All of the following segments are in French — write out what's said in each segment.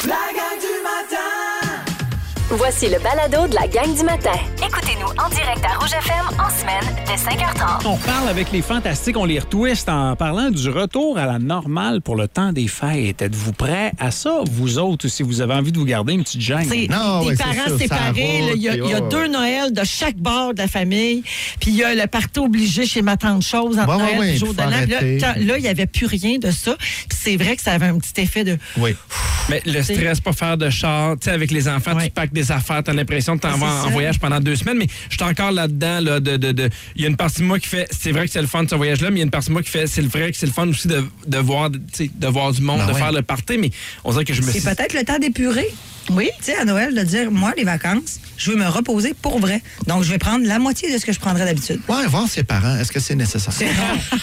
La gang du matin! Voici le balado de la gang du matin. Écoutez-nous en direct à Rouge FM en semaine dès 5h30. On parle avec les fantastiques, on les retwiste en parlant du retour à la normale pour le temps des fêtes. Êtes-vous prêts à ça, vous autres, si vous avez envie de vous garder une petite gêne? Des parents séparés. Il y a 2 Noëls de chaque bord de la famille. Puis il y a le party obligé chez ma tante Chose entre Noël et le jour de l'an. Là, il n'y avait plus rien de ça. Puis c'est vrai que ça avait un petit effet de... Oui. Mais le stress, pas faire de char, tu sais, avec les enfants, tu packs des affaires, t'as l'impression de t'en vas en voyage pendant 2 semaines, mais je suis encore là-dedans, là, il y a une partie de moi qui fait, c'est vrai que c'est le fun de ce voyage-là, mais il y a une partie de moi qui fait, c'est vrai que c'est le fun aussi de voir du monde, de faire le party, mais on dirait que je me suis... C'est peut-être le temps d'épurer. Oui. Tu sais, à Noël, de dire, moi, les vacances, je veux me reposer pour vrai. Donc, je vais prendre la moitié de ce que je prendrais d'habitude. Ouais, voir ses parents, est-ce que c'est nécessaire? C'est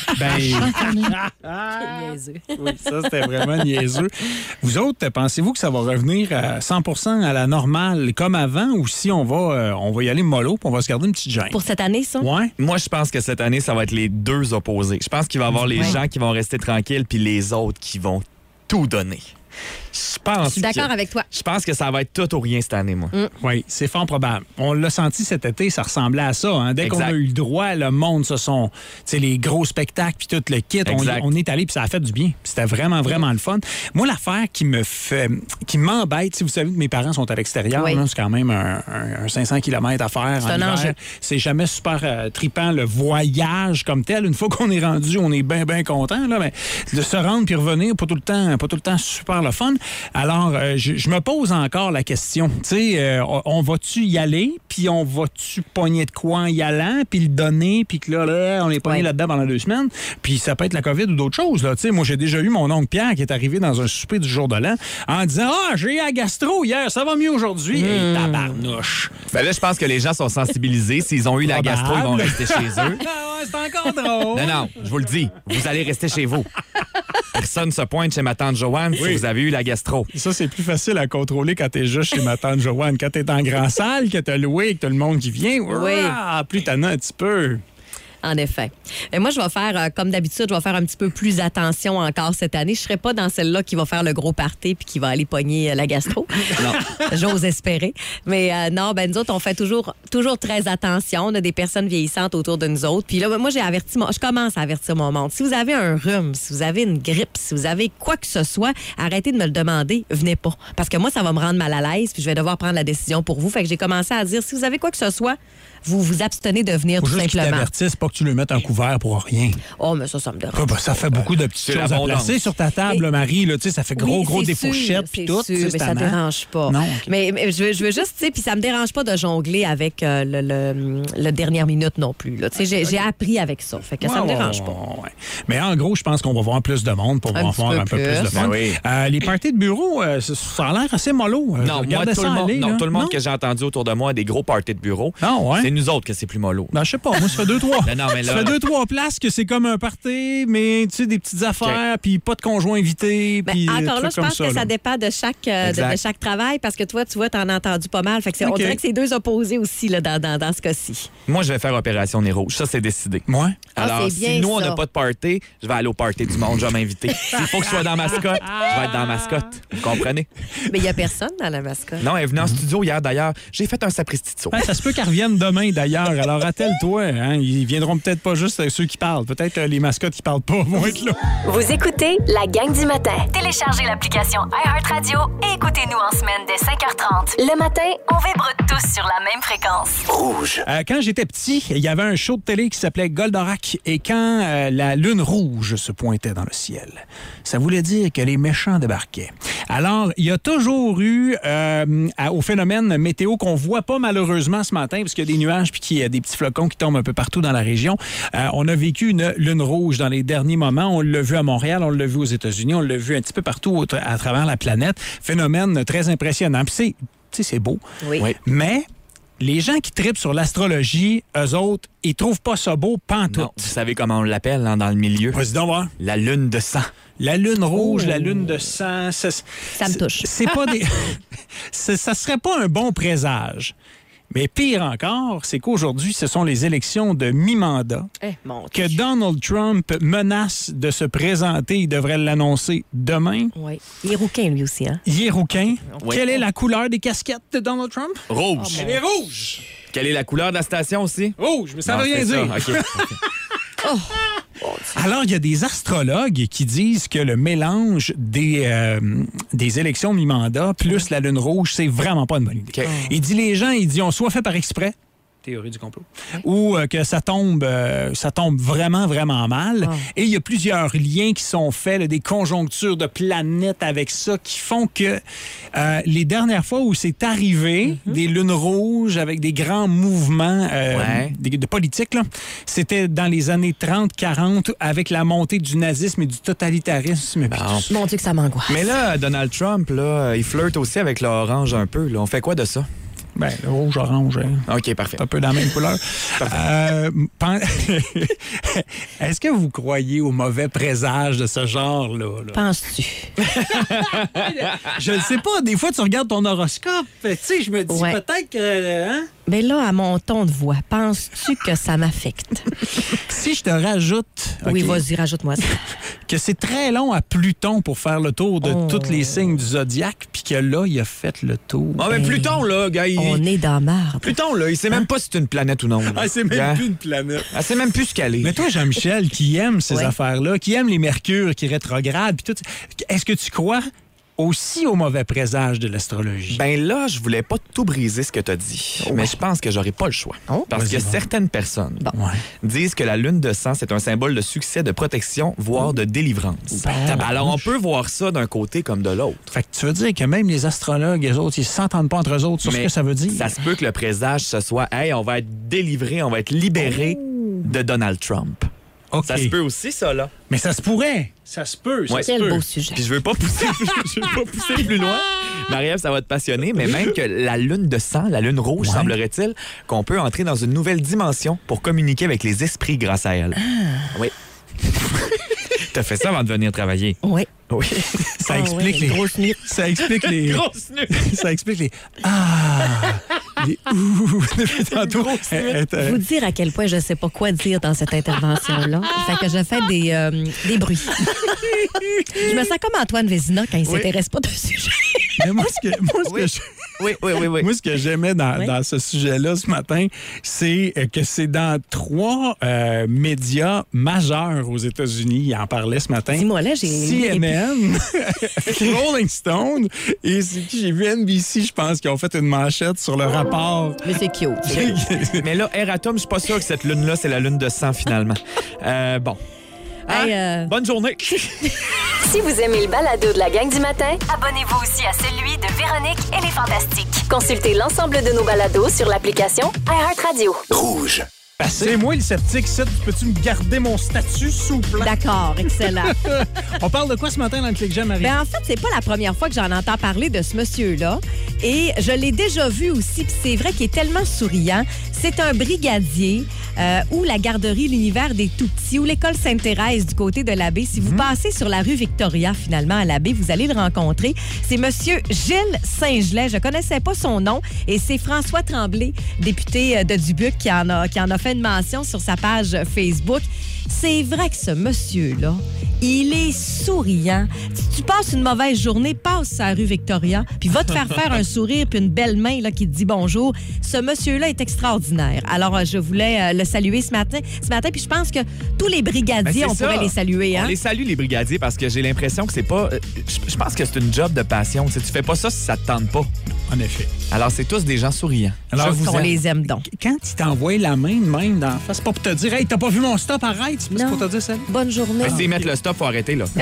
Niaiseux. Oui, ça, c'était vraiment niaiseux. Vous autres, pensez-vous que ça va revenir à 100% à la normale comme avant ou si on va y aller mollo puis on va se garder une petite gêne? Pour cette année, ça? Ouais. Moi, je pense que cette année, ça va être les deux opposés. Je pense qu'il va y avoir les gens qui vont rester tranquilles puis les autres qui vont tout donner. Je suis d'accord avec toi. Je pense que ça va être tout ou rien cette année, moi. Oui, c'est fort probable. On l'a senti cet été, ça ressemblait à ça. Hein? Dès qu'on a eu le droit, le monde, ce sont les gros spectacles puis tout le kit. On est allé puis ça a fait du bien. C'était vraiment, vraiment le fun. Moi, l'affaire qui m'embête, si vous savez que mes parents sont à l'extérieur, là, c'est quand même un 500 km à faire. C'est un enjeu. C'est jamais super trippant le voyage comme tel. Une fois qu'on est rendu, on est bien, bien content. Là, mais de se rendre puis revenir, pas tout le temps super le fun. Alors, je me pose encore la question. Tu sais, on va-tu y aller, puis on va-tu pogner de quoi en y allant, puis le donner, puis que là, on est pogné là-dedans pendant 2 semaines, puis ça peut être la COVID ou d'autres choses. Tu sais, moi, j'ai déjà eu mon oncle Pierre qui est arrivé dans un souper du jour de l'an en disant « Ah, j'ai eu la gastro hier, ça va mieux aujourd'hui. Hey, tabarnouche! » Ben là, je pense que les gens sont sensibilisés. S'ils ont eu la gastro, ils vont rester chez eux. C'est encore drôle. Non, je vous le dis, vous allez rester chez vous. Personne se pointe chez ma tante Joanne si vous avez eu la gastro. Ça, c'est plus facile à contrôler quand t'es juste chez ma tante Joanne. Quand t'es en grand salle, que t'as loué, que t'as le monde qui vient, plus t'en as un petit peu. En effet. Et moi, je vais faire, comme d'habitude, je vais faire un petit peu plus attention encore cette année. Je ne serai pas dans celle-là qui va faire le gros party puis qui va aller pogner la gastro. Non. J'ose espérer. Mais non, nous autres, on fait toujours très attention. On a des personnes vieillissantes autour de nous autres. Puis là, moi, je commence à avertir mon monde. Si vous avez un rhume, si vous avez une grippe, si vous avez quoi que ce soit, arrêtez de me le demander. Venez pas. Parce que moi, ça va me rendre mal à l'aise puis je vais devoir prendre la décision pour vous. Fait que j'ai commencé à dire, si vous avez quoi que ce soit, vous vous abstenez de venir tout simplement. Pas que tu le mettes en couvert pour rien. Oh, mais ça me dérange. Ça fait beaucoup de petites choses à placer sur ta table, Marie. Là, ça fait gros des fourchettes puis tout. Mais ça ne dérange pas. Non, mais je veux juste, puis ça me dérange pas de jongler avec le dernière minute non plus. J'ai appris avec ça. Fait que ça me dérange pas. Ouais. Mais en gros, je pense qu'on va voir plus de monde pour voir un peu plus de fun. Oui. Les parties de bureau, ça a l'air assez mollo. Non, moi, tout le monde que j'ai entendu autour de moi a des gros parties de bureau. Non, ouais. C'est nous autres que c'est plus mollo. Ben, je sais pas. Moi, ça fait 2-3. Non, mais là... Ça fait 2-3 places que c'est comme un party, mais tu sais, des petites affaires, puis pas de conjoint invité. Ben, encore là, je pense que ça dépend de chaque travail, parce que toi, tu vois, t'en as entendu pas mal. Fait que on dirait que c'est 2 opposés aussi là, dans ce cas-ci. Moi, je vais faire Opération Nez Rouge. Ça, c'est décidé. Ouais. Alors, si nous, on n'a pas de party, je vais aller au party du monde, je vais m'inviter. S'il faut que je sois dans la mascotte, je vais être dans la mascotte. Vous comprenez? Mais il n'y a personne dans la mascotte. Non, elle est venue en studio hier, d'ailleurs. J'ai fait un sapristi de saut. Ça se peut qu'elle revienne demain, d'ailleurs. Alors, attelle-toi. Hein? Ils viendront peut-être pas juste ceux qui parlent. Peut-être les mascottes qui parlent pas vont être là. Vous écoutez la gang du matin. Téléchargez l'application iHeartRadio et écoutez-nous en semaine dès 5h30. Le matin, on vibre tous sur la même fréquence. Rouge. Quand j'étais petit, il y avait un show de télé qui s'appelait Goldorak. Et quand la lune rouge se pointait dans le ciel, ça voulait dire que les méchants débarquaient. Alors, il y a toujours eu, au phénomène météo qu'on voit pas malheureusement ce matin, parce qu'il y a des nuages puis qu'il y a des petits flocons qui tombent un peu partout dans la région. On a vécu une lune rouge dans les derniers moments. On l'a vu à Montréal, on l'a vu aux États-Unis, on l'a vu un petit peu partout à travers la planète. Phénomène très impressionnant. Puis c'est beau. Oui. Mais les gens qui tripent sur l'astrologie, eux autres, ils trouvent pas ça beau pantoute. Non, vous savez comment on l'appelle dans le milieu? Vas-y donc voir. La lune de sang. La lune rouge, la lune de sang, ça me touche. C'est pas des... ça serait pas un bon présage. Mais pire encore, c'est qu'aujourd'hui, ce sont les élections de mi-mandat que Donald Trump menace de se présenter. Il devrait l'annoncer demain. Oui. Il est rouquin, lui aussi. Hein? Il est rouquin. Oui. Quelle est la couleur des casquettes de Donald Trump? Rouge. Elle est rouge. Quelle est la couleur de la station aussi? Rouge, mais ça veut rien dire. Okay. Alors, il y a des astrologues qui disent que le mélange des élections mi-mandat plus la lune rouge, c'est vraiment pas une bonne idée. Okay. Il dit les gens, ont soit fait par exprès, théorie du complot, ou que ça tombe vraiment, vraiment mal. Et il y a plusieurs liens qui sont faits, là, des conjonctures de planètes avec ça, qui font que les dernières fois où c'est arrivé, des lunes rouges avec des grands mouvements de politique, là, c'était dans les années 30-40 avec la montée du nazisme et du totalitarisme. Mon Dieu que ça m'angoisse. Mais là, Donald Trump, là, il flirte aussi avec l'orange un peu. Là. On fait quoi de ça? Ben, le rouge-orange. Hein. OK, parfait. C'est un peu dans la même couleur. Est-ce que vous croyez au mauvais présage de ce genre-là? Penses-tu? Je ne sais pas. Des fois, tu regardes ton horoscope. Tu sais, je me dis peut-être que... Hein? Mais là, à mon ton de voix, penses-tu que ça m'affecte? Si je te rajoute... Oui, vas-y, rajoute-moi ça. Que c'est très long à Pluton pour faire le tour de tous les signes du zodiaque, puis que là, il a fait le tour. Ah, mais Pluton, là, gars, on est dans marde. Pluton, là, il sait même pas si c'est une planète ou non. Ah, c'est même plus une planète. Ah, c'est même plus ce qu'elle est. Mais toi, Jean-Michel, qui aime ces affaires-là, qui aime les mercures qui rétrogradent, puis tout, est-ce que tu crois aussi au mauvais présage de l'astrologie? Ben là, je voulais pas tout briser ce que tu as dit, mais je pense que j'aurai pas le choix. Parce que certaines personnes disent que la lune de sang, c'est un symbole de succès, de protection, voire de délivrance. Alors, on peut voir ça d'un côté comme de l'autre. Fait que tu veux dire que même les astrologues, les autres, ils s'entendent pas entre eux autres sur ce que ça veut dire? Ça se peut que le présage, ce soit « Hey, on va être délivré, on va être libéré de Donald Trump ». Okay. Ça se peut aussi, ça, là. Mais ça se pourrait. Ça se peut. Quel beau sujet. Puis je veux pas pousser plus loin. Marie-Ève, ça va te passionner, mais même que la lune de sang, la lune rouge, semblerait-il, qu'on peut entrer dans une nouvelle dimension pour communiquer avec les esprits grâce à elle. Oui. T'as fait ça avant de venir travailler. Oui. Oui. Ça explique les grosses nuits. Ça explique les grosses nuits. Ça explique les les depuis tantôt. Vous dire à quel point je sais pas quoi dire dans cette intervention-là. Fait que je fais des bruits. Je me sens comme Antoine Vézina quand il s'intéresse pas d'un sujet. Mais moi, ce que j'aimais dans ce sujet-là ce matin, c'est que c'est dans 3 médias majeurs aux États-Unis. Il en parlait ce matin. Dis-moi, là, j'ai... CNN, Rolling Stone, et j'ai vu NBC, je pense, qui ont fait une manchette sur le rapport. Mais c'est cute. Mais là, Eratom, je suis pas sûr que cette lune-là, c'est la lune de sang, finalement. Bon. Bonne journée. Si vous aimez le balado de la gang du matin, abonnez-vous aussi à celui de Véronique et les Fantastiques. Consultez l'ensemble de nos balados sur l'application iHeartRadio. Rouge. C'est moi le sceptique, peux-tu me garder mon statut, s'il vous plaît? D'accord, excellent. On parle de quoi ce matin dans le Clic J'aime, Marie? Ben, en fait, c'est pas la première fois que j'en entends parler de ce monsieur-là. Et je l'ai déjà vu aussi, puis c'est vrai qu'il est tellement souriant. C'est un brigadier ou la garderie L'Univers des Tout-Petits ou l'école Sainte-Thérèse du côté de la baie. Si vous passez sur la rue Victoria, finalement, à la baie, vous allez le rencontrer. C'est monsieur Gilles Saint-Gelais. Je connaissais pas son nom. Et c'est François Tremblay, député de Dubuque, qui en a fait une mention sur sa page Facebook. C'est vrai que ce monsieur-là, il est souriant. Si tu passes une mauvaise journée, passe sur la rue Victoria, puis va te faire un sourire puis une belle main là, qui te dit bonjour. Ce monsieur-là est extraordinaire. Alors, je voulais le saluer ce matin, puis je pense que tous les brigadiers, on pourrait les saluer. Hein? On les salue, les brigadiers, parce que j'ai l'impression que c'est pas... Je pense que c'est une job de passion. Tu fais pas ça si ça te tente pas. En effet. Alors, c'est tous des gens souriants. Alors, on les aime donc. Quand il t'envoie la main de même dans la face, c'est pas pour te dire « Hey, t'as pas vu mon stop, arrête! » C'est pour te dire ça. Bonne journée. S'ils mettent le stop, faut arrêter, là.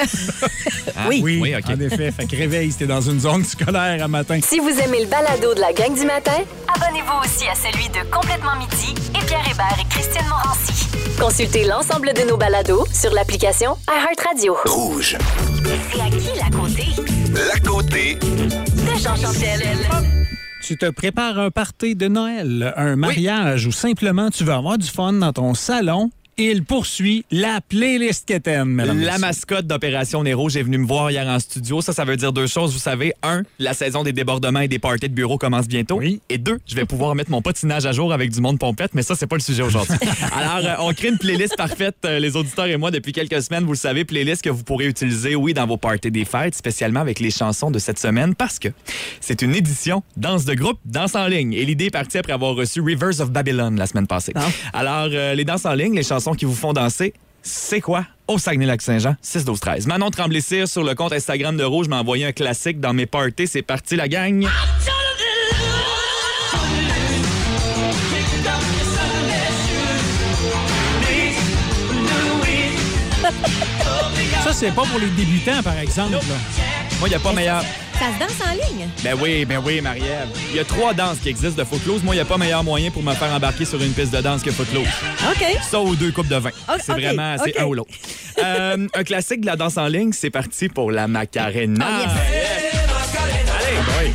Oui, OK. En effet. Fait que réveille si t'es dans une zone scolaire à matin. Si vous aimez le balado de la gang du matin, abonnez-vous aussi à celui de Complètement Midi et Pierre Hébert et Christine Morancy. Consultez l'ensemble de nos balados sur l'application iHeartRadio. Rouge. C'est à qui la côté? La côté De Jean Chantel. Tu te prépares un party de Noël, un mariage ou simplement tu veux avoir du fun dans ton salon il poursuit la playlist Quétaine, mesdames. La mascotte d'Opération Nez Rouge est venue me voir hier en studio. Ça veut dire 2 choses, vous savez. 1, la saison des débordements et des parties de bureau commence bientôt. Oui. Et 2, je vais pouvoir mettre mon patinage à jour avec du monde pompette, mais ça, c'est pas le sujet aujourd'hui. Alors, on crée une playlist parfaite, les auditeurs et moi, depuis quelques semaines. Vous le savez, playlist que vous pourrez utiliser, oui, dans vos parties des fêtes, spécialement avec les chansons de cette semaine, parce que c'est une édition danse de groupe, danse en ligne. Et l'idée est partie après avoir reçu Rivers of Babylon la semaine passée. Oh. Alors, les danses en ligne, les chansons qui vous font danser, c'est quoi? Au Saguenay-Lac-Saint-Jean, 6-12-13. Manon Tremblay-Cyr sur le compte Instagram de Rouge m'a envoyé un classique dans mes parties. C'est parti, la gang! Ça, c'est pas pour les débutants, par exemple. Là. Moi, il n'y a pas meilleur... Ça se danse en ligne? Ben oui, Marie-Ève. Il y a 3 danses qui existent de Footloose. Moi, il n'y a pas meilleur moyen pour me faire embarquer sur une piste de danse que Footloose. OK. Ça ou 2 coupes de vin. C'est vraiment, c'est un ou l'autre. Un classique de la danse en ligne, c'est parti pour la Macarena. Oh, yes. Allez, boy.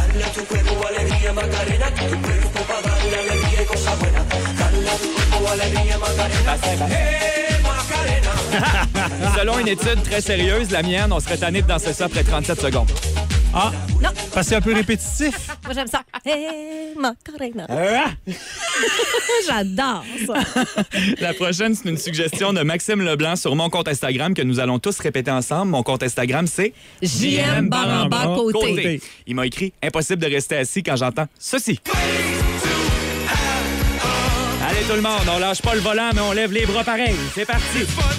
Selon une étude très sérieuse, la mienne, on serait tanné de danser ça après 37 secondes. Ah, non. Parce que c'est un peu répétitif. Moi, j'aime ça. Hey, Macarena. J'adore ça. La prochaine, c'est une suggestion de Maxime Leblanc sur mon compte Instagram que nous allons tous répéter ensemble. Mon compte Instagram, c'est JM Baramba Côté. Il m'a écrit « Impossible de rester assis quand j'entends ceci ». Allez tout le monde, on lâche pas le volant, mais on lève les bras pareil. C'est parti.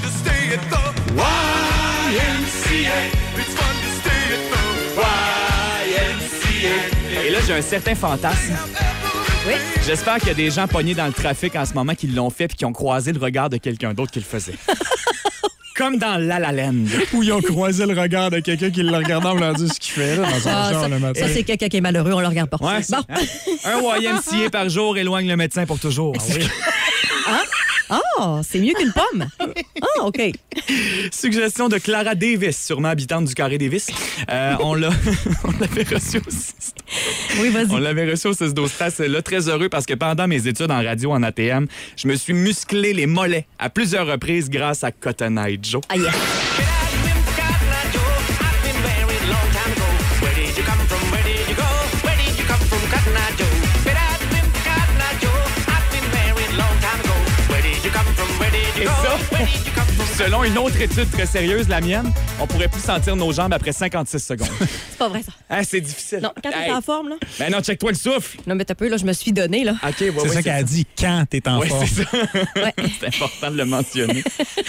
Et là, j'ai un certain fantasme. Oui. J'espère qu'il y a des gens pognés dans le trafic en ce moment qui l'ont fait puis qui ont croisé le regard de quelqu'un d'autre qui le faisait. Comme dans La La Land. Où ils ont croisé le regard de quelqu'un qui le regardait en voulant dire ce qu'il fait là, dans son genre le matin. Ça, c'est quelqu'un qui est malheureux, on le regarde pas. Ouais, bon. Un YMCA par jour éloigne le médecin pour toujours. Ah oui. Hein? Oh, c'est mieux qu'une pomme. Ah, OK. Suggestion de Clara Davis, sûrement habitante du Carré Davis. On l'avait reçu aussi. Oui, vas-y. On l'avait reçu au 6-12-13. C'est là très heureux parce que pendant mes études en radio en ATM, je me suis musclé les mollets à plusieurs reprises grâce à Cotton Eye Joe. Ah, yeah. Et ça, selon une autre étude très sérieuse, la mienne, on pourrait plus sentir nos jambes après 56 secondes. C'est pas vrai, ça. Ah, c'est difficile. Non, quand t'es en forme, là. Ben non, check-toi le souffle. Non, mais t'as peu, là, je me suis donné, là. OK, ouais, c'est ça qu'elle a dit quand t'es en forme. C'est ça. Ouais. C'est important de le mentionner.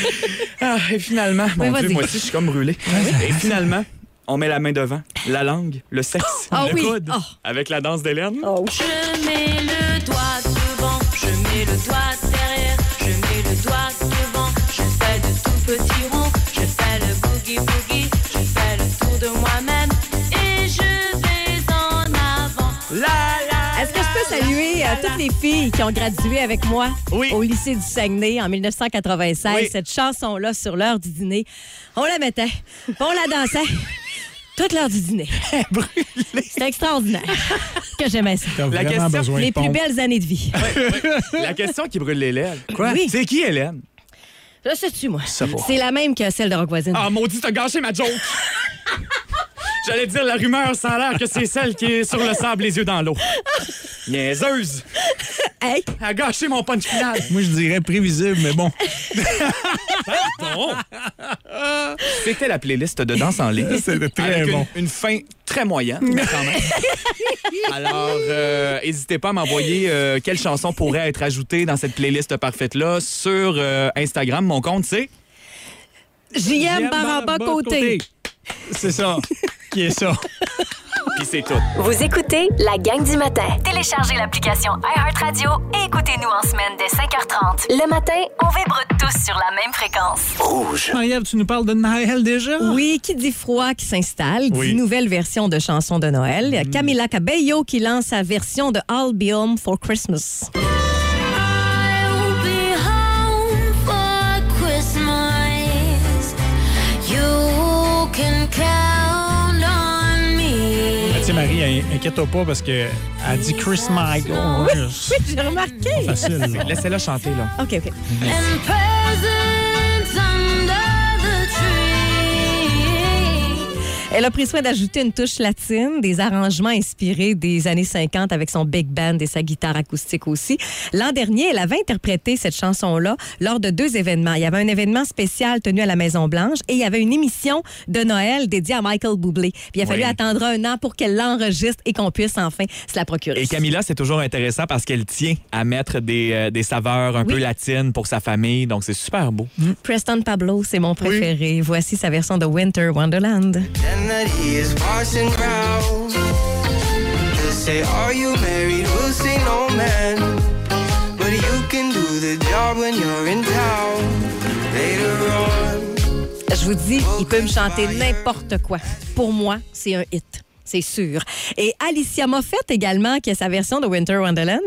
Et finalement, mon Dieu, moi aussi, je suis comme brûlé. Et finalement, on met la main devant, la langue, le sexe, le coude, avec la danse d'Hélène. Oh. Je mets le doigt devant, je mets le doigt derrière, je mets le doigt devant, je fais de tout petits ronds, je fais le boogie-boogie, je fais le tour de moi-même et je vais en avant. Est-ce que je peux saluer toutes les filles qui ont gradué avec moi au lycée du Saguenay en 1996? Oui. Cette chanson-là, sur l'heure du dîner, on la mettait, on la dansait. Toute l'heure du dîner. C'est extraordinaire. Que j'aimais ça. La question, les plus belles années de vie. Oui. La question qui brûle les lèvres. Quoi? Oui. C'est qui, Hélène? Je sais-tu, moi. C'est la même que celle de Rock Voisine. Ah, maudit, t'as gâché ma joke! J'allais dire, la rumeur, ça a l'air que c'est celle qui est sur le sable, les yeux dans l'eau. Niaiseuse! Hey! Elle a gâché mon punch final. Moi, je dirais prévisible, mais bon. Pardon! C'était la playlist de danse en ligne. C'était très avec bon. Une fin très moyenne, mais quand même. Alors, n'hésitez pas à m'envoyer quelle chanson pourrait être ajoutée dans cette playlist parfaite-là sur Instagram. Mon compte, c'est... JM Baramba Côté. C'est ça. Qui est ça? Puis c'est tout. Vous écoutez la gang du matin. Téléchargez l'application iHeartRadio et écoutez-nous en semaine dès 5h30. Le matin, on vibre tous sur la même fréquence. Rouge. Marie-Ève, tu nous parles de Noël déjà? Oui, qui dit froid qui s'installe, dit nouvelle version de chansons de Noël. Camila Cabello qui lance sa version de I'll Be Home for Christmas. Marie, inquiète-toi pas parce qu'elle dit Chris Michael. Oui, j'ai remarqué. Facile. Là. Laissez-la chanter, là. OK. And presents under the tree. Elle a pris soin d'ajouter une touche latine, des arrangements inspirés des années 50 avec son big band et sa guitare acoustique aussi. L'an dernier, elle avait interprété cette chanson-là lors de 2 événements. Il y avait un événement spécial tenu à la Maison-Blanche et il y avait une émission de Noël dédiée à Michael Bublé. Puis il a fallu attendre 1 an pour qu'elle l'enregistre et qu'on puisse enfin se la procurer. Et Camilla, c'est toujours intéressant parce qu'elle tient à mettre des saveurs un peu latines pour sa famille. Donc, c'est super beau. Preston Pablo, c'est mon préféré. Voici sa version de Winter Wonderland. That he is passing round. He'll say, are you married? We'll say no, man. But you can do the job when you're in town. Later on. Je vous dis, il peut me chanter n'importe quoi. Pour moi, c'est un hit. C'est sûr. Et Alicia Moffett également, qui a sa version de Winter Wonderland.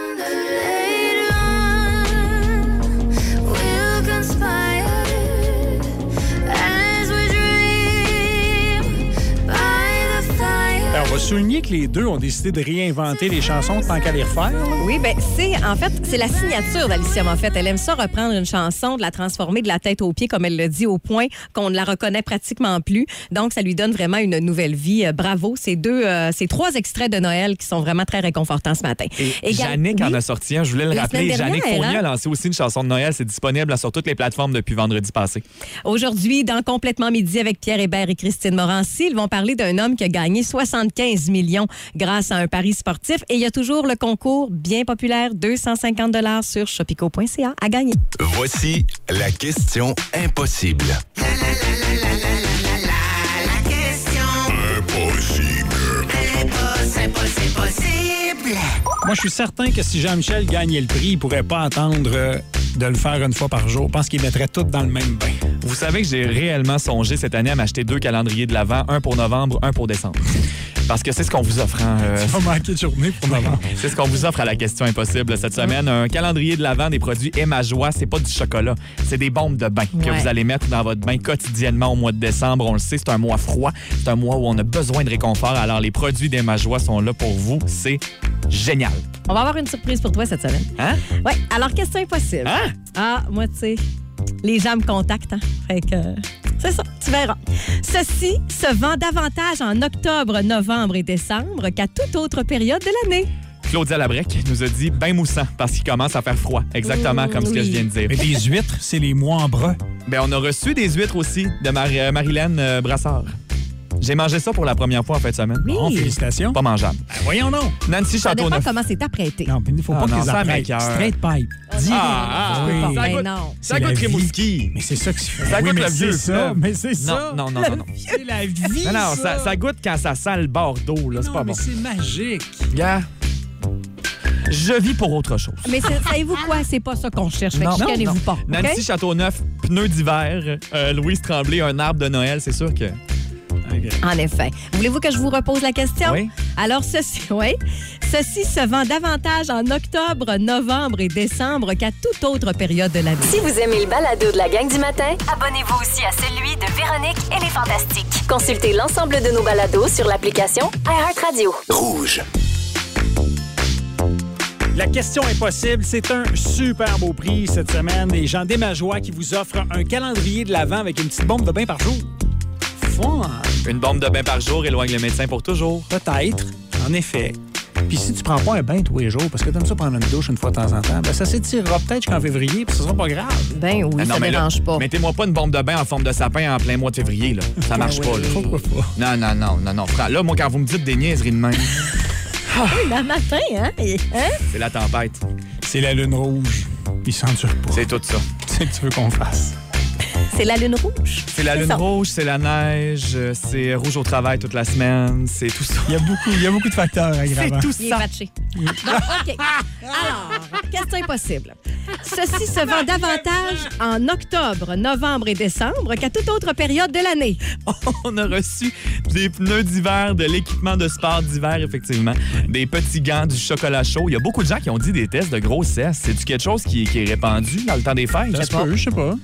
Alors, on va souligner que les deux ont décidé de réinventer les chansons tant qu'à les refaire. Là. Oui, bien, c'est la signature d'Alicia Moffett. Elle aime ça reprendre une chanson, de la transformer de la tête aux pieds, comme elle le dit, au point qu'on ne la reconnaît pratiquement plus. Donc, ça lui donne vraiment une nouvelle vie. Bravo. Ces 3 extraits de Noël qui sont vraiment très réconfortants ce matin. Et Jannick en a sorti un, je voulais le rappeler. Jannick Fournier a lancé aussi une chanson de Noël. C'est disponible sur toutes les plateformes depuis vendredi passé. Aujourd'hui, dans Complètement Midi avec Pierre Hébert et Christine Morancy, ils vont parler d'un homme qui a gagné 75 millions grâce à un pari sportif. Et il y a toujours le concours bien populaire, 250 $ sur shopico.ca à gagner. Voici la question impossible. La question impossible. Impossible. Moi, je suis certain que si Jean-Michel gagnait le prix, il pourrait pas attendre de le faire une fois par jour. Je pense qu'il mettrait tout dans le même bain. Vous savez que j'ai réellement songé cette année à m'acheter 2 calendriers de l'Avent, un pour novembre, un pour décembre. Parce que c'est ce qu'on vous offre. Tu vas manquer de journée pour novembre. C'est ce qu'on vous offre à la question impossible cette semaine. Un calendrier de l'Avent des produits Emma Joie. C'est pas du chocolat. C'est des bombes de bain que vous allez mettre dans votre bain quotidiennement au mois de décembre. On le sait, c'est un mois froid. C'est un mois où on a besoin de réconfort. Alors, les produits d'Emma Joie sont là pour vous. C'est génial. On va avoir une surprise pour toi cette semaine. Hein? Oui. Alors, question impossible. Hein? Ah, moi, tu sais, les gens me contactent. Hein? Fait que... c'est ça, tu verras. Ceci se vend davantage en octobre, novembre et décembre qu'à toute autre période de l'année. Claudia Labrec nous a dit ben moussant parce qu'il commence à faire froid. Exactement comme ce que je viens de dire. Mais des huîtres, c'est les mois en brun. Ben, on a reçu des huîtres aussi de Marilène Brassard. J'ai mangé ça pour la première fois en fin de semaine. Oui. Bon, félicitations. Pas mangeable. Ben, voyons donc. Nancy Ça dépend Châteauneuf. comment c'est apprêté. Non, il ne faut pas non, qu'ils ça apprêtent. m'écoeure. Straight pipe. Oui. Ben Ça goûte, non. ça goûte Rimouski. Mais c'est ça que tu fais. Ça Oui, goûte mais le c'est vieux ça. fleuve. Mais c'est ça. Non. C'est la vie. Non, ça goûte quand ça sent le bord d'eau. Là, c'est Non, pas mais bon. c'est magique. Gars, je vis pour autre chose. Mais savez-vous quoi? C'est pas ça qu'on cherche. Fait que chicanez-vous pas. OK? Nancy Châteauneuf, pneus d'hiver. Louise Tremblay, un arbre de Noël. C'est sûr que... En effet. Voulez-vous que je vous repose la question? Oui. Alors, ceci se vend davantage en octobre, novembre et décembre qu'à toute autre période de l'année. Si vous aimez le balado de la gang du matin, abonnez-vous aussi à celui de Véronique et les Fantastiques. Consultez l'ensemble de nos balados sur l'application iHeartRadio. Rouge. La question impossible, c'est un super beau prix cette semaine. Des gens d'Emma Joie qui vous offrent un calendrier de l'Avent avec une petite bombe de bain par jour. Fun! Une bombe de bain par jour éloigne le médecin pour toujours. Peut-être, en effet. Puis si tu prends pas un bain tous les jours, parce que t'aimes ça prendre une douche une fois de temps en temps, ben ça s'étirera peut-être jusqu'en février, puis ce sera pas grave. Ben oui, Non, ça mais là, dérange pas. Mettez-moi pas une bombe de bain en forme de sapin en plein mois de février. Là. Ça marche pas. Là. Pourquoi pas? Non. Là, moi, quand vous me dites des niaiseries de même, Le matin, hein? c'est la tempête. C'est la lune rouge. Il s'endure pas. C'est tout ça. C'est que tu veux qu'on fasse. C'est la lune rouge. C'est la lune ça. rouge, c'est la neige, c'est rouge au travail toute la semaine, c'est tout ça. Il y a beaucoup de facteurs aggravants. C'est tout Il est ça. patché. Donc, OK. Alors, question impossible. Ceci se vend davantage en octobre, novembre et décembre qu'à toute autre période de l'année. On a reçu des pneus d'hiver, de l'équipement de sport d'hiver, effectivement, des petits gants, du chocolat chaud. Il y a beaucoup de gens qui ont dit des tests de grossesse. C'est-tu quelque chose qui est répandu dans le temps des fêtes? Ça se peut, je sais pas.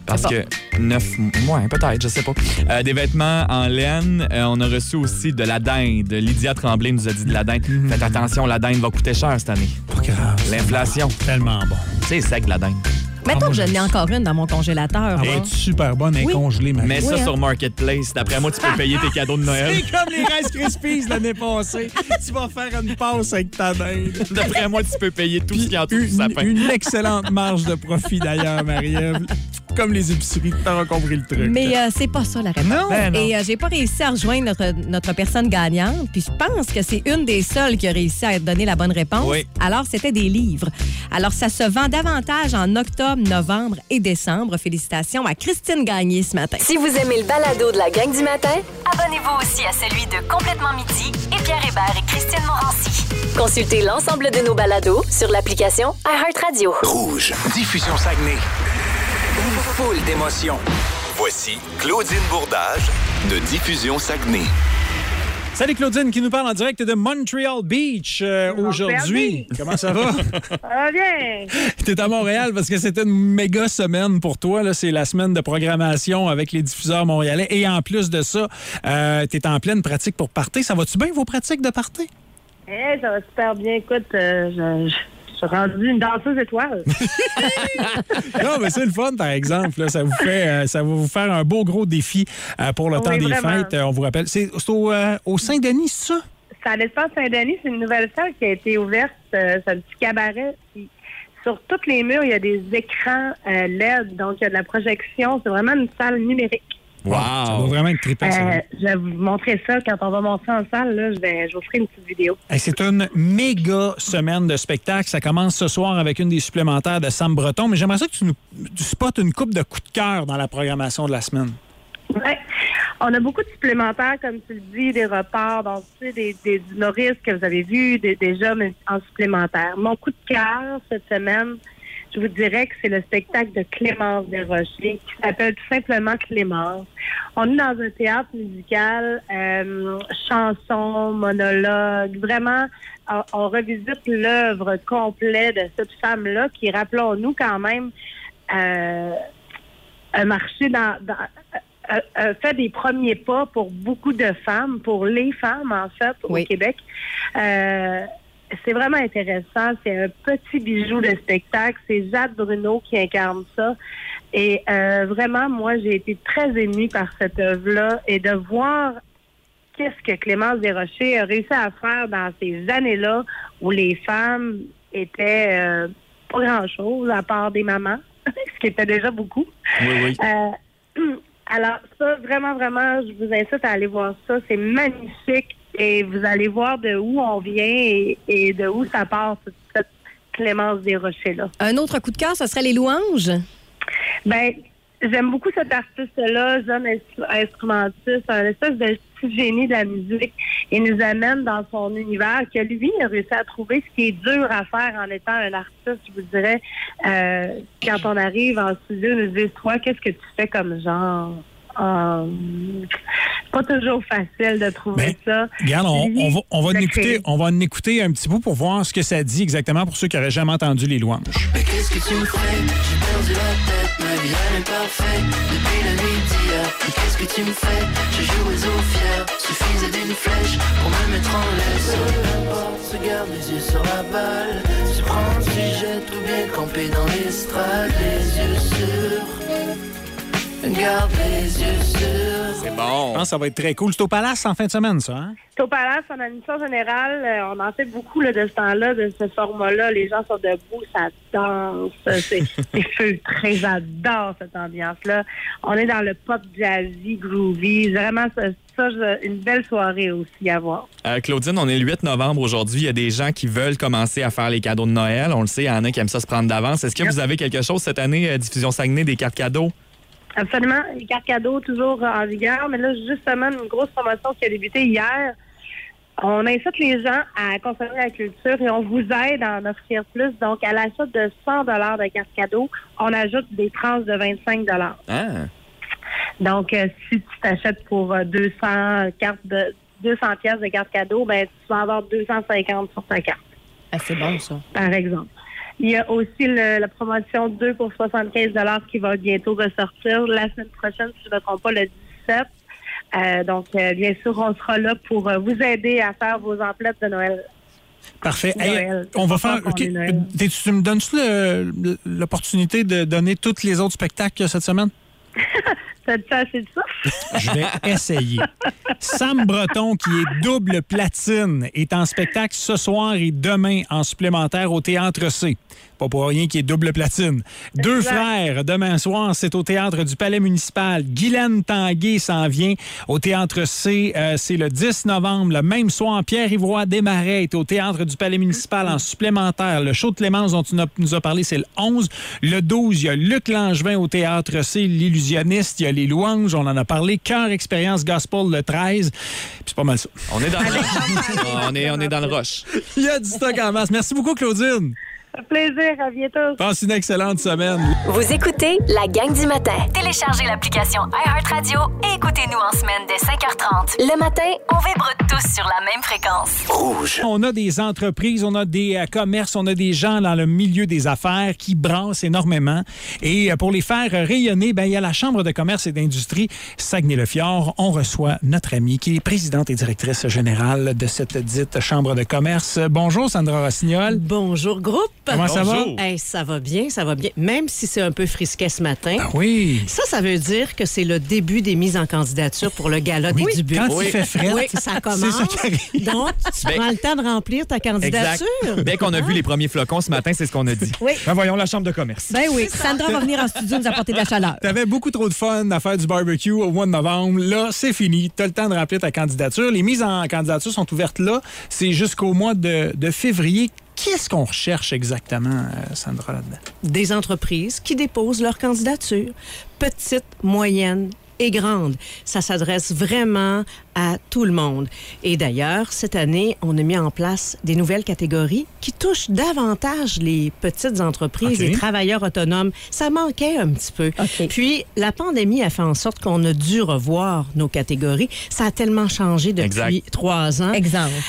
Parce que 9 mois, peut-être, je sais pas. Des vêtements en laine. On a reçu aussi de la dinde. Lydia Tremblay nous a dit de la dinde. Faites attention, la dinde va coûter cher cette année. Pas grave. L'inflation. Tellement bon. C'est sec, la dinde. Mettons que je n'ai encore une dans mon congélateur. Elle est super bonne, elle est congelée. Mets ça Oui, sur Marketplace. D'après moi, tu peux payer tes cadeaux de Noël. C'est comme les Rice Krispies l'année passée. Tu vas faire une passe avec ta dinde. D'après moi, tu peux payer tout ce qui entoure du sapin. Une excellente marge de profit, d'ailleurs, Marie-Ève. Comme les épiceries, t'auras compris le truc. Mais c'est pas ça la réponse. Non. Ben non. Et j'ai pas réussi à rejoindre notre personne gagnante. Puis je pense que c'est une des seules qui a réussi à donner la bonne réponse. Oui. Alors, c'était des livres. Alors, ça se vend davantage en octobre, novembre et décembre. Félicitations à Christine Gagné ce matin. Si vous aimez le balado de la gang du matin, abonnez-vous aussi à celui de Complètement Midi et Pierre Hébert et Christine Morancy. Consultez l'ensemble de nos balados sur l'application iHeartRadio. Rouge. Diffusion Saguenay. Foule d'émotions. Voici Claudine Bourdage de Diffusion Saguenay. Salut Claudine qui nous parle en direct de Montreal Beach aujourd'hui. Comment ça va? Bien. T'es à Montréal parce que c'était une méga semaine pour toi. Là. C'est la semaine de programmation avec les diffuseurs montréalais. Et en plus de ça, t'es en pleine pratique pour party. Ça va-tu bien, vos pratiques de party? Ça va super bien. Écoute, je suis rendue une danseuse étoile. Non, mais c'est le fun, par exemple. Là. Ça va vous faire un beau gros défi pour le temps des fêtes. On vous rappelle. C'est au Saint-Denis, c'est ça? C'est à l'espace Saint-Denis. C'est une nouvelle salle qui a été ouverte. C'est un petit cabaret. Puis, sur tous les murs, il y a des écrans LED. Donc, il y a de la projection. C'est vraiment une salle numérique. Wow! Ça va vraiment être trippant, ça. Je vais vous montrer ça quand on va monter en salle. Là, je vous ferai une petite vidéo. Hey, c'est une méga semaine de spectacle. Ça commence ce soir avec une des supplémentaires de Sam Breton. Mais j'aimerais ça que tu spottes une coupe de coups de cœur dans la programmation de la semaine. Oui. On a beaucoup de supplémentaires, comme tu le dis, des reports, donc tu sais, des humoristes que vous avez vus déjà, mais en supplémentaire. Mon coup de cœur cette semaine, je vous dirais que c'est le spectacle de Clémence Desrochers qui s'appelle tout simplement Clémence. On est dans un théâtre musical, chansons, monologues, vraiment, on revisite l'œuvre complète de cette femme-là qui, rappelons-nous quand même, a marché fait des premiers pas pour beaucoup de femmes, pour les femmes, en fait, au Québec. C'est vraiment intéressant. C'est un petit bijou de spectacle. C'est Jade Bruno qui incarne ça. Et vraiment, moi, j'ai été très émue par cette œuvre-là et de voir qu'est-ce que Clémence Desrochers a réussi à faire dans ces années-là où les femmes étaient pas grand-chose à part des mamans, ce qui était déjà beaucoup. Oui. Alors ça, vraiment, vraiment, je vous incite à aller voir ça. C'est magnifique. Et vous allez voir de où on vient et de où ça part, cette Clémence Desrochers-là. Un autre coup de cœur, ce serait les louanges? Bien, j'aime beaucoup cet artiste-là, jeune instrumentiste, un espèce de petit génie de la musique. Il nous amène dans son univers que lui a réussi à trouver ce qui est dur à faire en étant un artiste, je vous dirais. Quand on arrive en studio, nous disent, toi, qu'est-ce que tu fais comme genre? Pas toujours facile de trouver ça. Regarde, on va en écouter un petit bout pour voir ce que ça dit exactement pour ceux qui n'auraient jamais entendu les louanges. Mais qu'est-ce que tu me fais? J'ai perdu la tête, ma vie elle est parfaite depuis la nuit d'hier. Mais qu'est-ce que tu me fais? Je jouais au fier, suffisait d'une flèche pour me mettre en laisse. Se garde les yeux sur la balle, se prendre, se jette ou bien camper dans l'estrade, les yeux sûrs. Garde les yeux sûrs. C'est bon. Je pense que ça va être très cool. C'est au Palace en fin de semaine, ça, hein? C'est au Palace, en admission générale. On en fait beaucoup là, de ce temps-là, de ce format-là. Les gens sont debout, ça danse. C'est feutré. J'adore cette ambiance-là. On est dans le pop jazzy, groovy. Vraiment, ça, une belle soirée aussi à voir. Claudine, on est le 8 novembre aujourd'hui. Il y a des gens qui veulent commencer à faire les cadeaux de Noël. On le sait, il y en a qui aiment ça se prendre d'avance. Est-ce que vous avez quelque chose cette année, Diffusion Saguenay, des cartes cadeaux? Absolument. Les cartes cadeaux toujours en vigueur. Mais là, justement, une grosse promotion qui a débuté hier. On incite les gens à consommer la culture et on vous aide à en offrir plus. Donc, à l'achat de 100 $ de cartes cadeaux, on ajoute des tranches de 25 $. Ah. Donc, si tu t'achètes pour 200 pièces de cartes cadeaux, ben tu vas avoir 250 sur ta carte. Ah, c'est bon, ça. Par exemple. Il y a aussi la promotion 2 pour 75 $ qui va bientôt ressortir la semaine prochaine, si je ne me trompe pas, le 17. Donc, bien sûr, on sera là pour vous aider à faire vos emplettes de Noël. Parfait. Hey, on va faire... Okay. Tu me donnes-tu l'opportunité de donner tous les autres spectacles cette semaine? T'as-tu assez de ça? Je vais essayer. Sam Breton, qui est double platine, est en spectacle ce soir et demain en supplémentaire au Théâtre C. Pas pour rien qu'il est double platine. Deux frères, demain soir, c'est au Théâtre du Palais municipal. Guylaine Tanguay s'en vient au Théâtre C. C'est le 10 novembre. Le même soir, Pierre-Yves Roy Desmarais est au Théâtre du Palais municipal en supplémentaire. Le show de Clémence dont tu nous as parlé, c'est le 11. Le 12, il y a Luc Langevin au Théâtre C, l'illusionniste. Il y a les louanges, on en a parlé. Cœur Expérience Gospel le 13. Puis c'est pas mal ça. On est dans le rush. on est dans le rush. Il y a du stock en masse. Merci beaucoup, Claudine. Plaisir, à bientôt. Passe une excellente semaine. Vous écoutez la gang du matin. Téléchargez l'application iHeartRadio et écoutez-nous en semaine dès 5h30. Le matin, on vibre tous sur la même fréquence. Rouge. On a des entreprises, on a des commerces, on a des gens dans le milieu des affaires qui brassent énormément. Et pour les faire rayonner, il y a la Chambre de commerce et d'industrie Saguenay-le-Fjord. On reçoit notre amie qui est présidente et directrice générale de cette dite Chambre de commerce. Bonjour, Sandra Rossignol. Bonjour, groupe. Comment ça va? Hey, ça va bien, ça va bien. Même si c'est un peu frisquet ce matin. Ah oui. Ça veut dire que c'est le début des mises en candidature pour le gala des Dubucs. Quand il fait frais. Oui, ça commence. C'est ça qui arrive. Donc, tu prends le temps de remplir ta candidature. Exact. Dès qu'on a vu les premiers flocons ce matin, c'est ce qu'on a dit. Oui. Voyons la Chambre de commerce. Ben oui, Sandra va venir en studio nous apporter de la chaleur. T'avais beaucoup trop de fun à faire du barbecue au mois de novembre. Là, c'est fini. T'as le temps de remplir ta candidature. Les mises en candidature sont ouvertes là. C'est jusqu'au mois de février. Qu'est-ce qu'on recherche exactement, Sandra, là-dedans? Des entreprises qui déposent leur candidature. Petites, moyennes et grandes. Ça s'adresse vraiment à tout le monde. Et d'ailleurs, cette année, on a mis en place des nouvelles catégories qui touchent davantage les petites entreprises, les travailleurs autonomes. Ça manquait un petit peu. Puis, la pandémie a fait en sorte qu'on a dû revoir nos catégories. Ça a tellement changé depuis 3 ans.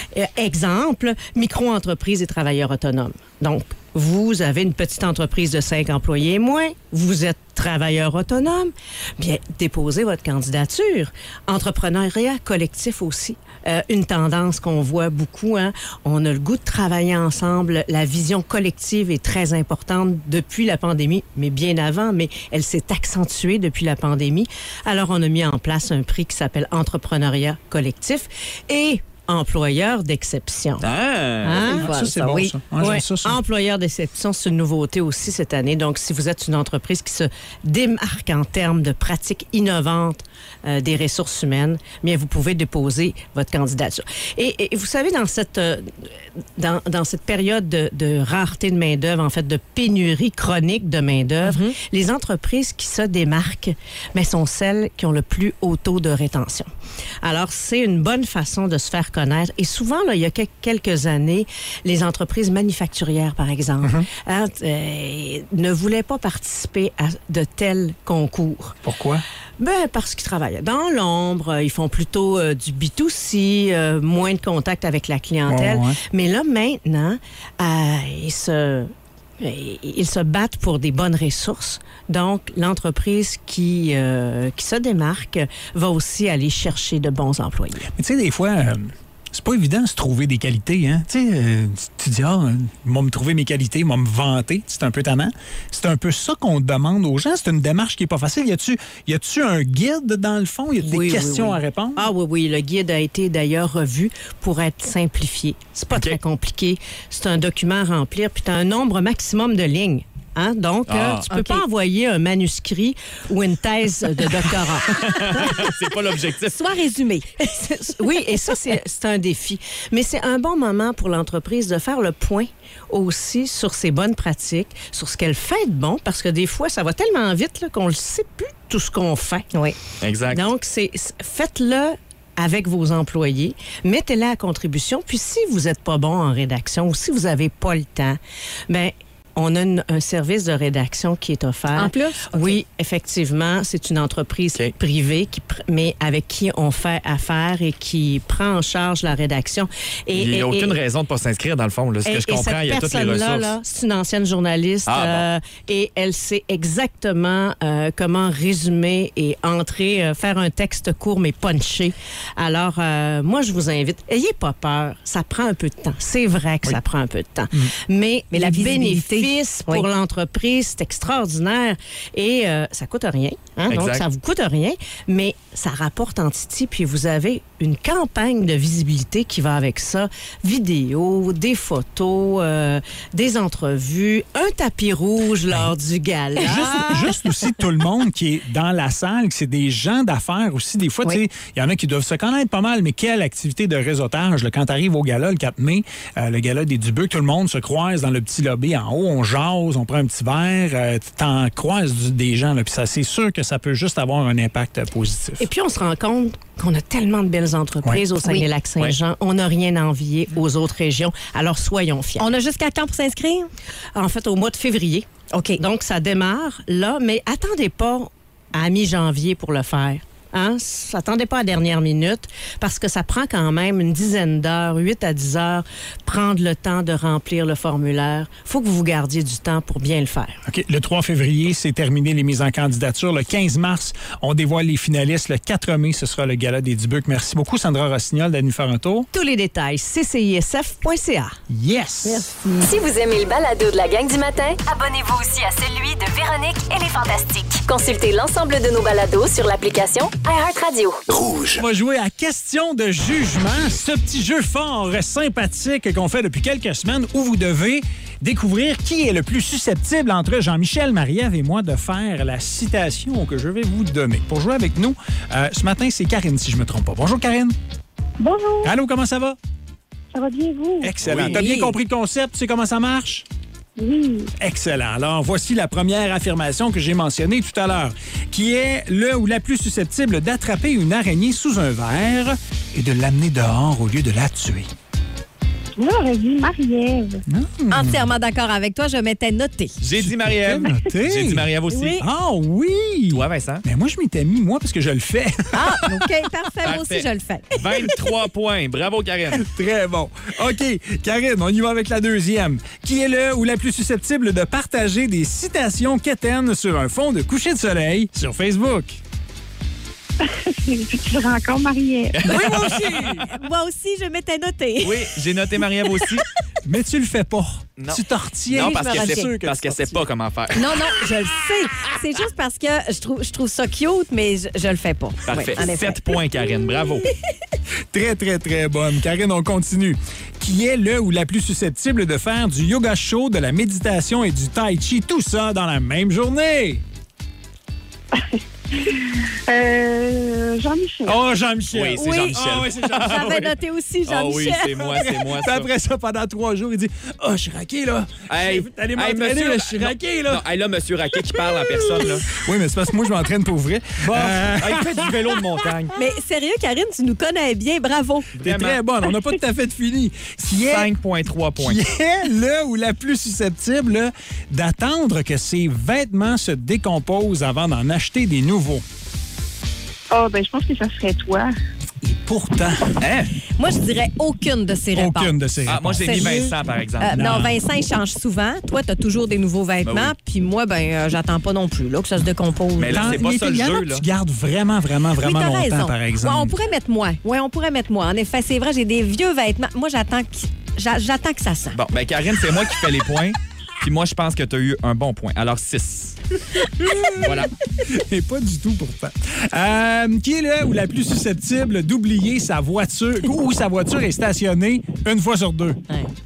Exemple, micro-entreprises et travailleurs autonomes. Donc, vous avez une petite entreprise de 5 employés et moins, vous êtes travailleur autonome, bien, déposez votre candidature. Entrepreneuriat collectif aussi. Une tendance qu'on voit beaucoup, hein? On a le goût de travailler ensemble. La vision collective est très importante depuis la pandémie, mais bien avant, mais elle s'est accentuée depuis la pandémie. Alors, on a mis en place un prix qui s'appelle Entrepreneuriat collectif et employeur d'exception. Ça, c'est bon, ça. Ouais. Ça. Employeur d'exception, c'est une nouveauté aussi cette année. Donc, si vous êtes une entreprise qui se démarque en termes de pratiques innovantes des ressources humaines, bien, vous pouvez déposer votre candidature. Et vous savez, dans cette période de rareté de main-d'œuvre, en fait, de pénurie chronique de main-d'œuvre, les entreprises qui se démarquent, mais sont celles qui ont le plus haut taux de rétention. Alors, c'est une bonne façon de se faire connaître. Et souvent, là, il y a quelques années, les entreprises manufacturières, par exemple, ne voulaient pas participer à de tels concours. Pourquoi? Parce qu'ils travaillent dans l'ombre, ils font plutôt du B2C, moins de contact avec la clientèle. Mais là, maintenant, ils se battent pour des bonnes ressources. Donc, l'entreprise qui se démarque va aussi aller chercher de bons employés. Mais tu sais, des fois, c'est pas évident de se trouver des qualités. Hein? Tu dis, ils vont me trouver mes qualités, ils vont me vanter. C'est un peu tannant. C'est un peu ça qu'on demande aux gens. C'est une démarche qui est pas facile. Y a-tu un guide dans le fond? Y a des questions à répondre? Ah oui. Le guide a été d'ailleurs revu pour être simplifié. C'est pas très compliqué. C'est un document à remplir, puis tu as un nombre maximum de lignes. Hein? Donc, tu peux pas envoyer un manuscrit ou une thèse de doctorat. C'est pas l'objectif. Soit résumé. Oui, et ça, c'est un défi. Mais c'est un bon moment pour l'entreprise de faire le point aussi sur ses bonnes pratiques, sur ce qu'elle fait de bon, parce que des fois, ça va tellement vite là, qu'on ne sait plus tout ce qu'on fait. Oui. Exact. Donc, faites-le avec vos employés, mettez-les à contribution, puis si vous n'êtes pas bon en rédaction ou si vous n'avez pas le temps, bien, on a un service de rédaction qui est offert. En plus? Okay. Oui, effectivement, c'est une entreprise privée, mais avec qui on fait affaire et qui prend en charge la rédaction. Il n'y a aucune raison de ne pas s'inscrire, dans le fond. Là. Ce que je comprends, il y a toutes les ressources. Là, c'est une ancienne journaliste et elle sait exactement comment résumer et entrer, faire un texte court mais punché. Alors, moi, je vous invite, ayez pas peur, ça prend un peu de temps. C'est vrai que ça prend un peu de temps. Mais la bénéfice pour l'entreprise, c'est extraordinaire et ça coûte rien. Hein? Donc, ça vous coûte rien, mais ça rapporte en titi, puis vous avez une campagne de visibilité qui va avec ça. Vidéos, des photos, des entrevues, un tapis rouge lors du gala. Juste aussi tout le monde qui est dans la salle, que c'est des gens d'affaires aussi. Des fois, il y en a qui doivent se connaître pas mal, mais quelle activité de réseautage. Là, quand tu arrives au gala le 4 mai, le gala des Dubuc, tout le monde se croise dans le petit lobby en haut, on jase, on prend un petit verre, t'en croises des gens. Puis ça, c'est sûr que ça peut juste avoir un impact positif. Et puis, on se rend compte qu'on a tellement de belles entreprises au Saguenay-Lac-Saint-Jean. On n'a rien à envier aux autres régions. Alors, soyons fiers. On a jusqu'à quand pour s'inscrire? En fait, au mois de février. OK. Donc, ça démarre là, mais attendez pas à mi-janvier pour le faire. Hein? Attendez pas à la dernière minute parce que ça prend quand même une dizaine d'heures, 8 à 10 heures, prendre le temps de remplir le formulaire. Faut que vous gardiez du temps pour bien le faire. OK. Le 3 février, c'est terminé les mises en candidature. Le 15 mars, on dévoile les finalistes. Le 4 mai, ce sera le gala des Dubuc. Merci beaucoup, Sandra Rossignol, d'être venue faire un tour. Tous les détails, ccisf.ca. Yes! Merci. Si vous aimez le balado de la gang du matin, abonnez-vous aussi à celui de Véronique et les Fantastiques. Consultez l'ensemble de nos balados sur l'application iHeartRadio. Rouge. On va jouer à question de jugement, ce petit jeu fort sympathique qu'on fait depuis quelques semaines où vous devez découvrir qui est le plus susceptible entre Jean-Michel, Marie-Ève et moi de faire la citation que je vais vous donner. Pour jouer avec nous, ce matin, c'est Karine, si je ne me trompe pas. Bonjour, Karine. Bonjour. Allô, comment ça va? Ça va bien, vous? Excellent. Oui. T'as bien compris le concept? Tu sais comment ça marche? Oui. Excellent. Alors, voici la première affirmation que j'ai mentionnée tout à l'heure, qui est le ou la plus susceptible d'attraper une araignée sous un verre et de l'amener dehors au lieu de la tuer. Moi, j'aurais dit Marie-Ève. Entièrement d'accord avec toi, je m'étais noté. J'ai dit Marie-Ève. J'ai dit Marie-Ève aussi. Oui. Ah oui! Toi, Vincent? Mais moi, je m'étais mis, moi, parce que je le fais. Ah, OK, parfait. Moi aussi, je le fais. 23 points. Bravo, Karine. Très bon. OK, Karine, on y va avec la deuxième. Qui est le ou la plus susceptible de partager des citations quétaines sur un fond de coucher de soleil sur Facebook? Tu dirais encore Marie-Ève. Oui, moi aussi! Moi aussi, je m'étais noté. Oui, j'ai noté Marie-Ève aussi. Mais tu le fais pas. Non. Tu t'en retiens. Non, parce je me qu'elle retiens. sait, parce qu'elle sait pas comment faire. Non, je le sais. C'est juste parce que je trouve ça cute, mais je le fais pas. Parfait. Oui, en effet. 7 points, Karine. Bravo. Très, très, très bonne. Karine, on continue. Qui est le ou la plus susceptible de faire du yoga chaud, de la méditation et du tai chi, tout ça dans la même journée? Jean-Michel. Oh, Jean-Michel. Oui, c'est Jean-Michel. Ah, oui, c'est Jean-Michel. J'avais noté aussi Ah Jean-Michel. oui, c'est moi. Puis après ça, pendant 3 jours, il dit « Ah, je suis raqué, là. Hey, Allez m'entraîner, monsieur, là, je suis raqué, là. » Non, hey, là, monsieur Raquet qui parle en personne, là. Oui, mais c'est parce que moi, je m'entraîne pour vrai. Bon, il fait du vélo de montagne. Mais sérieux, Karine, tu nous connais bien. Bravo. T'es très bonne. On n'a pas tout à fait fini. Qui est 5,3 points. Qui est le ou la plus susceptible là, d'attendre que ses vêtements se décomposent avant d'en acheter des nouveaux? Ben, je pense que ça serait toi. Et pourtant... Hein? Moi, je dirais aucune de ces réponses. Aucune de ces réponses. Ah, moi, j'ai mis Sérieux? Vincent, par exemple. Non, Vincent, il change souvent. Toi, tu as toujours des nouveaux vêtements. Ben oui. Puis moi, j'attends pas non plus là, que ça se décompose. Mais là, c'est pas ça le Il y en a jeu, que là. tu gardes vraiment, vraiment, vraiment oui, t'as longtemps, raison. par exemple. Ouais, on pourrait mettre moins. Oui, on pourrait mettre moins. En effet, c'est vrai, j'ai des vieux vêtements. Moi, j'attends que ça sent. Bon, ben Karine, c'est moi qui fais les points. Puis moi, je pense que tu as eu un bon point. Alors, 6. Voilà. Et pas du tout, pourtant. Qui est le ou la plus susceptible d'oublier sa voiture ou sa voiture est stationnée une fois sur 2? Ouais.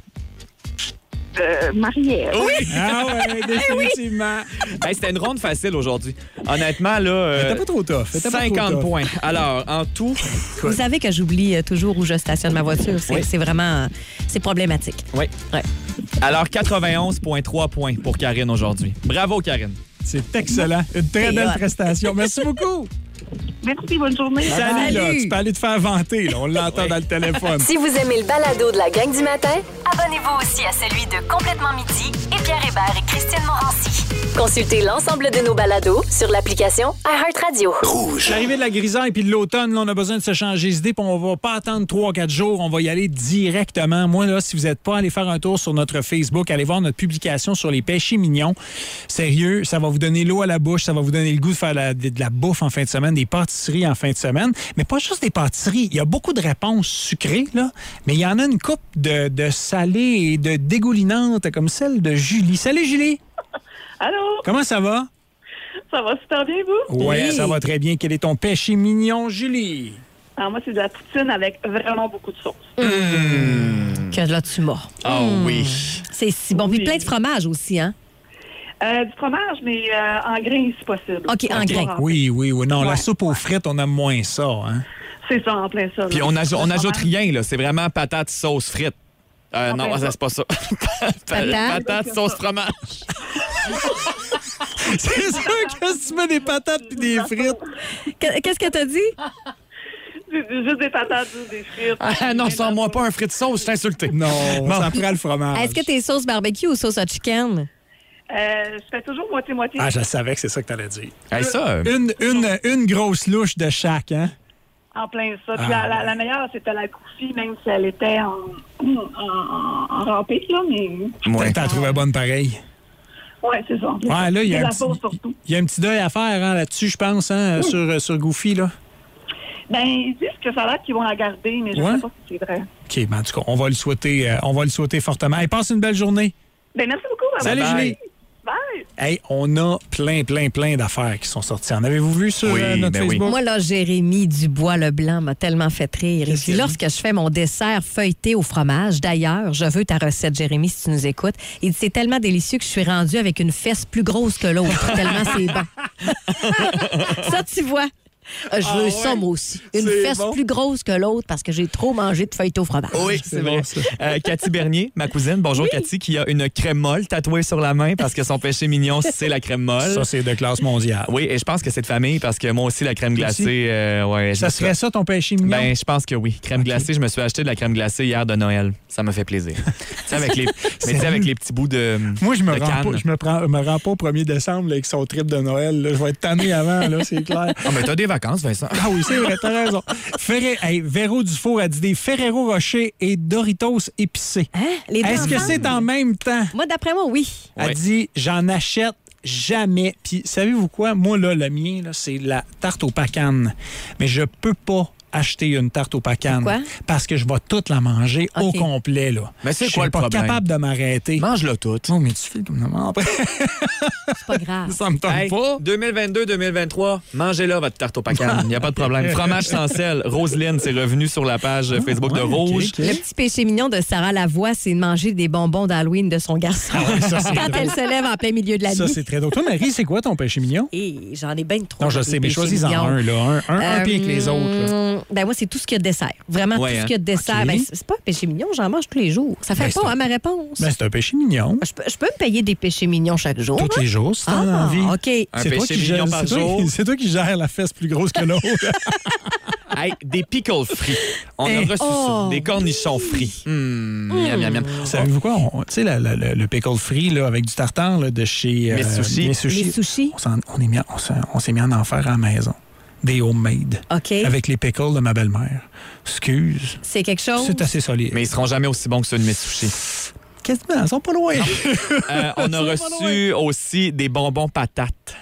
Marie-Ève. Oui! Ah ouais, définitivement. Hey, c'était une ronde facile aujourd'hui. Honnêtement, là... T'es pas trop tough. T'es pas trop 50 tough. points. Alors, en tout... Vous savez que j'oublie toujours où je stationne ma voiture. C'est vraiment... c'est problématique. Oui. Ouais. Alors, 91,3 points pour Karine aujourd'hui. Bravo, Karine. C'est excellent. Une très belle prestation. Merci beaucoup. Merci, bonne journée. Salut, là. Tu peux aller te faire vanter, là. On l'entend dans le téléphone. Si vous aimez le balado de la gang du matin, abonnez-vous aussi à celui de Complètement Midi et Pierre Hébert et Christine Morancy. Consultez l'ensemble de nos balados sur l'application iHeartRadio. Rouge. L'arrivée de la grisaille puis de l'automne, là, on a besoin de se changer d'idée, puis on va pas attendre 3-4 jours, on va y aller directement. Moi, là, si vous n'êtes pas allé faire un tour sur notre Facebook, allez voir notre publication sur les péchés mignons. Sérieux, ça va vous donner l'eau à la bouche, ça va vous donner le goût de faire de la bouffe en fin de semaine, des pâtisseries en fin de semaine. Mais pas juste des pâtisseries. Il y a beaucoup de réponses sucrées, là, mais il y en a une couple de salées et de dégoulinantes, comme celle de Julie. Salut, Julie! Allô? Comment ça va? Ça va super bien, vous? Oui, ça va très bien. Quel est ton péché mignon, Julie? Alors, moi, c'est de la poutine avec vraiment beaucoup de sauce. Que là, tu m'as. Oui. C'est si bon. Puis plein de fromage aussi, hein? Du fromage, mais en grains, si possible. OK, en grains. Oui. Non, la soupe aux frites, on aime moins ça, hein? C'est ça, en plein ça. Puis on ajoute rien, là. C'est vraiment patate, sauce, frites. Non, ça, c'est pas ça. Patate, sauce, fromage. C'est sûr que tu mets des patates puis des frites. Qu'est-ce que t'as dit? Juste des patates, juste des frites. Ah non, sors-moi pas un frit de sauce, je t'ai insulté. Non, ça prend le fromage. Est-ce que t'es sauce barbecue ou sauce à chicken? Je fais toujours moitié-moitié. Ah, je savais que c'est ça que t'allais dire. Hey, ça, une grosse louche de chaque, hein? En plein ça. Puis la meilleure, c'était la goufie, même si elle était en râpée, là, mais... T'as trouvé bonne pareille. Oui, c'est ça. Ouais, là, il y a un petit deuil à faire là-dessus, je pense, hein, sur Goofy, là. Ben, ils disent que ça a l'air qu'ils vont la garder, mais je ne sais pas si c'est vrai. OK, ben, en tout cas, on va le souhaiter fortement. Hey, passe une belle journée. Ben, merci beaucoup. Salut, Julie. Bye. Hey, on a plein d'affaires qui sont sorties. En avez-vous vu sur notre Facebook? Oui. Moi, là, Jérémy Dubois-Leblanc m'a tellement fait rire. Il dit, lorsque je fais mon dessert feuilleté au fromage, d'ailleurs, je veux ta recette, Jérémy, si tu nous écoutes. Il dit, c'est tellement délicieux que je suis rendue avec une fesse plus grosse que l'autre, tellement c'est bon. Ça, tu vois. Je veux ça, moi aussi. Une fesse plus grosse que l'autre parce que j'ai trop mangé de feuilleté au fromage. Oui, c'est vrai. Cathy Bernier, ma cousine, bonjour Cathy, qui a une crème molle tatouée sur la main parce que son péché mignon, c'est la crème molle. Ça, c'est de classe mondiale. Oui, et je pense que c'est de famille parce que moi aussi, la crème glacée... ça serait ça, ton péché mignon? Ben, je pense que oui. Crème glacée, je me suis acheté de la crème glacée hier de Noël. Ça m'a fait plaisir. avec les petits bouts de moi, je me rends pas au 1er décembre là, avec son trip de Noël. Là. Je vais être tanné avant, là, c'est clair. Ah, mais t'as des vacances, Vincent. Ah oui, c'est vrai, t'as raison. Véro Dufour a dit des Ferrero Rocher et Doritos épicés. Hein? Les deux Est-ce que c'est en même temps? Moi, d'après moi, oui. Elle dit, j'en achète jamais. Puis, savez-vous quoi? Moi, là, le mien, là, c'est la tarte aux pacanes. Mais je peux pas acheter une tarte aux pacanes. Pourquoi? Parce que je vais toute la manger au complet, là. Mais c'est quoi le problème? Je suis pas capable de m'arrêter. Mange-la toute. Oh, mais tu fais comme ça après. C'est pas grave. Ça me tente pas. 2022-2023, mangez-la, votre tarte aux pacanes. Il n'y a pas de problème. Fromage sans sel. Roselyne, c'est revenu sur la page Facebook de Rouge. Okay. Le petit péché mignon de Sarah Lavoie, c'est de manger des bonbons d'Halloween de son garçon. Quand elle se lève en plein milieu de la nuit. Ça, c'est très drôle. Toi, Marie, c'est quoi ton péché mignon? Et j'en ai bien trop. Non, je sais, mais choisis-en un, là. Un pire que les autres, là. Ben moi, c'est tout ce qu'il y a de dessert. Vraiment, tout ce qu'il y a de dessert. Okay. Ben, c'est pas un péché mignon, j'en mange tous les jours. Ça fait pas à ma réponse. Ben, c'est un péché mignon. Je peux me payer des péchés mignons chaque jour. Tous les jours, si t'en as envie. OK. Un péché mignon par jour. C'est toi qui gères la fesse plus grosse que l'autre. Hey, des pickles frits. On a reçu ça. Des cornichons frits. Miam, miam, miam. Savez-vous quoi? Tu sais, le pickle frit là, avec du tartare là, de chez Mes Sushis. On s'est mis en enfer à la maison. Des homemade. OK. Avec les pickles de ma belle-mère. Excuse. C'est quelque chose? C'est assez solide. Mais ils seront jamais aussi bons que ceux de mes sushis. Quasiment, ils sont pas loin. On a reçu aussi des bonbons patates.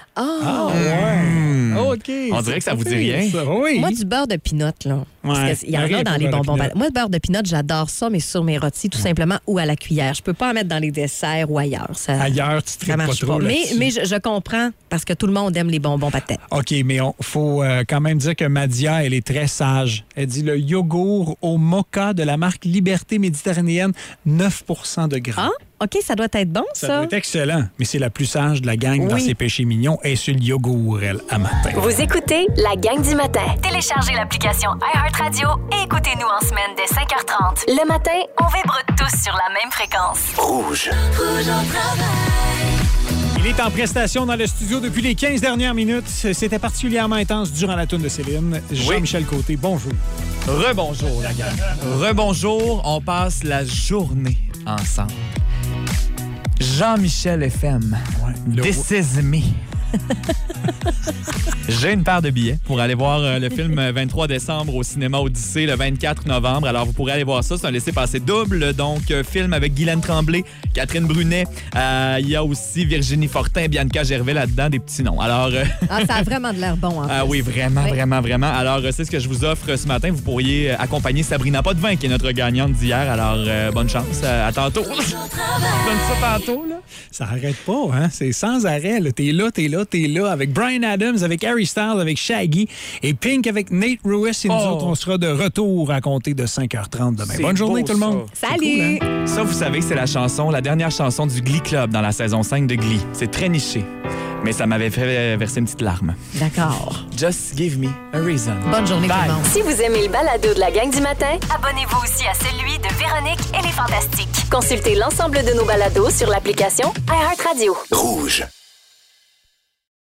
Ouais. OK. On dirait que ça vous dit rien. Oui. Moi, du beurre de pinot, là. Parce qu'il y en a dans les bonbons. Moi, le beurre de pinot, j'adore ça, mais sur mes rôtis, tout simplement, ou à la cuillère. Je peux pas en mettre dans les desserts ou ailleurs. Ailleurs, tu te traites pas trop là-dessus. Mais je comprends, parce que tout le monde aime les bonbons patates. OK, mais il faut quand même dire que Madia, elle est très sage. Elle dit le yogourt au mocha de la marque Liberté Méditerranéenne, 9 de gras. Ah, OK, ça doit être bon, ça. Ça doit être excellent, mais c'est la plus sage de la gang dans ses péchés mignons. Elle est sur le yogourt, elle, à matin. Vous écoutez la gang du matin. Téléchargez l'application iHeartRadio et écoutez-nous en semaine dès 5h30. Le matin, on vibre tous sur la même fréquence. Rouge. Rouge au travail. Il est en prestation dans le studio depuis les 15 dernières minutes. C'était particulièrement intense durant la toune de Céline. Jean-Michel Côté, bonjour. Rebonjour, la gang. Rebonjour, on passe la journée ensemble. Jean-Michel FM, This is me. J'ai une paire de billets pour aller voir le film 23 décembre au cinéma Odyssée le 24 novembre. Alors, vous pourrez aller voir ça. C'est un laissez-passer double. Donc, film avec Guylaine Tremblay, Catherine Brunet. Il y a aussi Virginie Fortin, Bianca Gervais là-dedans, des petits noms. Alors, ça a vraiment de l'air bon. oui, vraiment, vraiment. Alors, c'est ce que je vous offre ce matin. Vous pourriez accompagner Sabrina Potvin, qui est notre gagnante d'hier. Alors, bonne chance. À tantôt. Donne ça tantôt, là. Ça arrête pas, hein? C'est sans arrêt. Là. T'es là, avec Bryan Adams, avec Harry Styles, avec Shaggy et Pink avec Nate Ruess. Et nous autres, on sera de retour à compter de 5h30 demain. Bonne journée, tout le monde. Salut! Cool, hein? Ça, vous savez que c'est la dernière chanson du Glee Club dans la saison 5 de Glee. C'est très niché. Mais ça m'avait fait verser une petite larme. D'accord. Just give me a reason. Bonne journée, tout le monde. Si vous aimez le balado de la gang du matin, abonnez-vous aussi à celui de Véronique et les Fantastiques. Consultez l'ensemble de nos balados sur l'application iHeartRadio. Rouge.